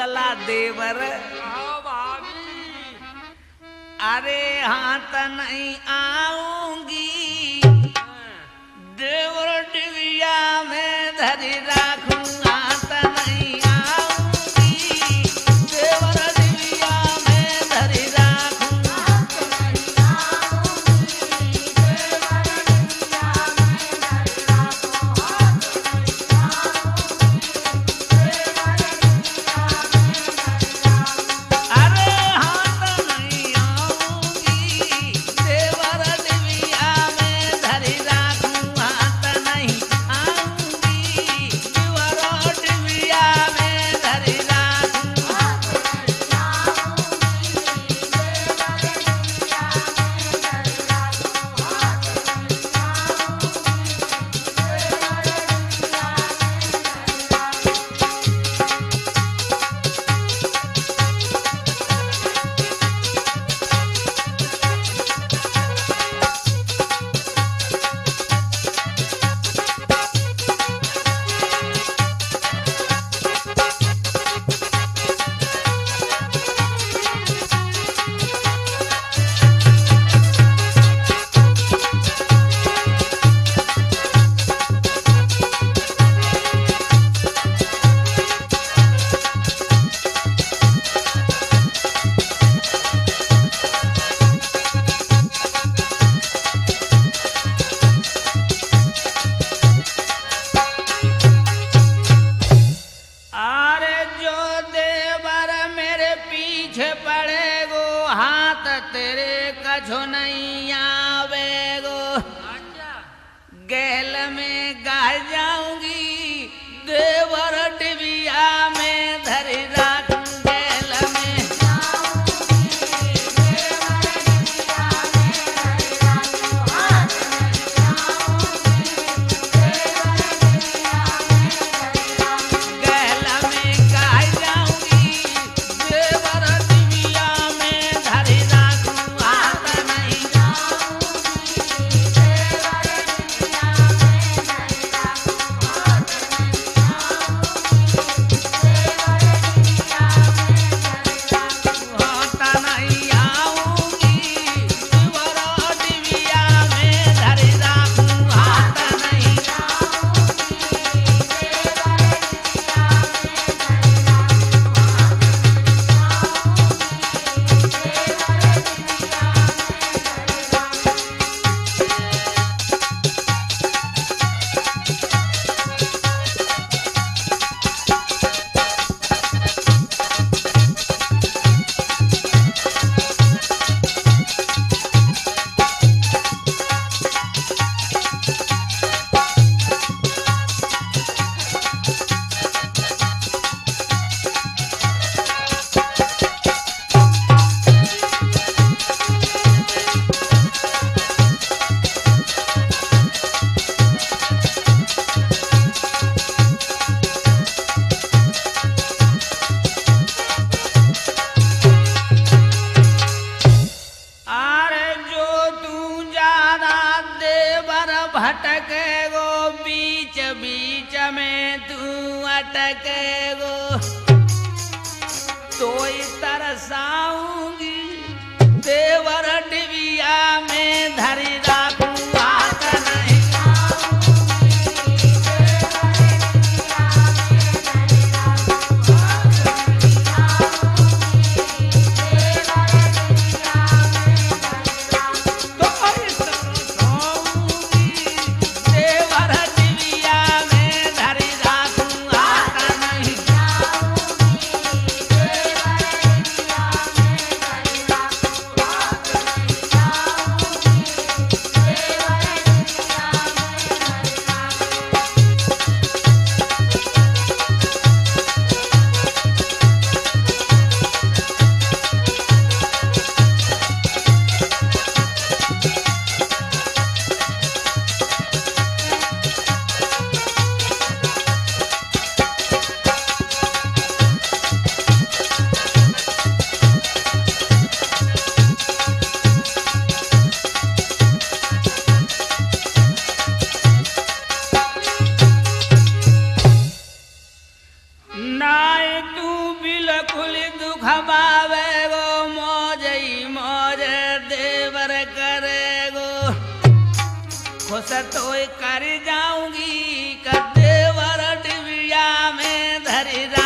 बोला देवर अरे हाथ नहीं आऊंगी देवर डिबिया में धरी राखूं हाथ नहीं आऊंगी देवर डिबिया में धरी राखूं तेरे कछो नहीं आवेगो गैल में गाय जाऊंगी देवर डिबिया में धरी राखूं गैल में गैल में गाय जाऊंगी देवर डिबिया में धरी राखूं हाथ नहीं भटके गो बीच बीच में तू अटके गो तोई तरसाऊंगी देवर डिबिया में धरी राखूं हाथ नहीं देवर डिबिया में धरी राखूं हाथ नहीं खबावे गो मौज ही मौज देवर करेगो खुश तो कर जाऊंगी कर देवर डिबिया में धरी